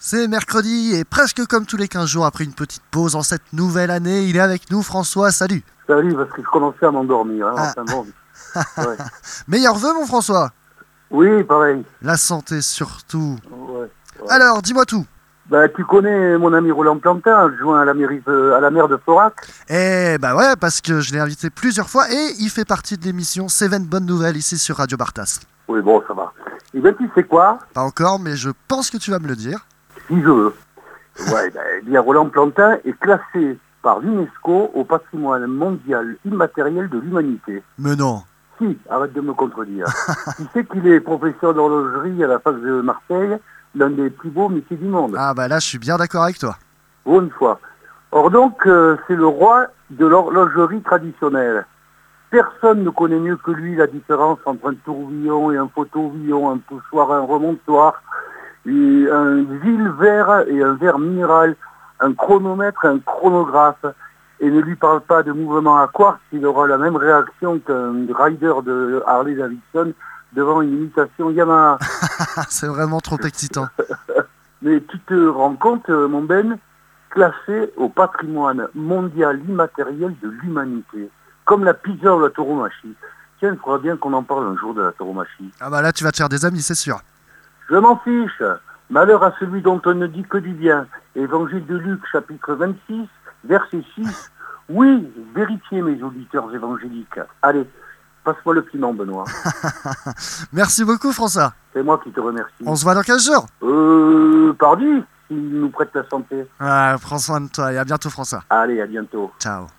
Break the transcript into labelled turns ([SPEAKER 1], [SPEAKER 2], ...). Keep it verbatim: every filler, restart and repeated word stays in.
[SPEAKER 1] C'est mercredi et presque comme tous les quinze jours après une petite pause en cette nouvelle année, il est avec nous. François, salut.
[SPEAKER 2] Salut, parce que je commençais à m'endormir. Hein,
[SPEAKER 1] Ah.
[SPEAKER 2] enfin bon. Ouais.
[SPEAKER 1] Meilleurs vœux mon François.
[SPEAKER 2] Oui, pareil.
[SPEAKER 1] La santé surtout.
[SPEAKER 2] Ouais, ouais.
[SPEAKER 1] Alors, dis-moi tout.
[SPEAKER 2] Bah, tu connais mon ami Roland Plantin, adjoint à la mairie de- à la maire de Florac.
[SPEAKER 1] Eh bah ouais, parce que je l'ai invité plusieurs fois et il fait partie de l'émission Cévennes Bonne Nouvelle ici sur Radio Bartas.
[SPEAKER 2] Oui, bon, ça va. Et ben, tu sais quoi?
[SPEAKER 1] Pas encore, mais je pense que tu vas me le dire.
[SPEAKER 2] Si je veux. Ouais, ben, eh bien, Roland Plantin est classé par l'UNESCO au patrimoine mondial immatériel de l'humanité.
[SPEAKER 1] Mais non.
[SPEAKER 2] Si, arrête de me contredire. Tu sais qu'il est professeur d'horlogerie à la fac de Marseille, l'un des plus beaux métiers du monde.
[SPEAKER 1] Ah bah là, je suis bien d'accord avec toi.
[SPEAKER 2] Pour une fois. Or donc, euh, c'est le roi de l'horlogerie traditionnelle. Personne ne connaît mieux que lui la différence entre un tourbillon et un photovillon, un poussoir et un remontoir, et un vil verre et un verre minéral, un chronomètre et un chronographe. Et ne lui parle pas de mouvement à quartz, il aura la même réaction qu'un rider de Harley Davidson devant une imitation Yamaha.
[SPEAKER 1] C'est vraiment trop excitant.
[SPEAKER 2] Mais tu te rends compte, euh, mon Ben, classé au patrimoine mondial immatériel de l'humanité, comme la pizza ou la tauromachie. Tiens, il faudra bien qu'on en parle un jour de la tauromachie.
[SPEAKER 1] Ah bah là, tu vas te faire des amis, c'est sûr.
[SPEAKER 2] Je m'en fiche. Malheur à celui dont on ne dit que du bien. Évangile de Luc, chapitre vingt-six, verset six. Oui, vérifiez mes auditeurs évangéliques. Allez, passe-moi le piment, Benoît.
[SPEAKER 1] Merci beaucoup François.
[SPEAKER 2] C'est moi qui te remercie.
[SPEAKER 1] On se voit dans quinze jours.
[SPEAKER 2] Euh, pardi, s'il nous prête la santé.
[SPEAKER 1] Ah, prends soin de toi et à bientôt François.
[SPEAKER 2] Allez, à bientôt.
[SPEAKER 1] Ciao.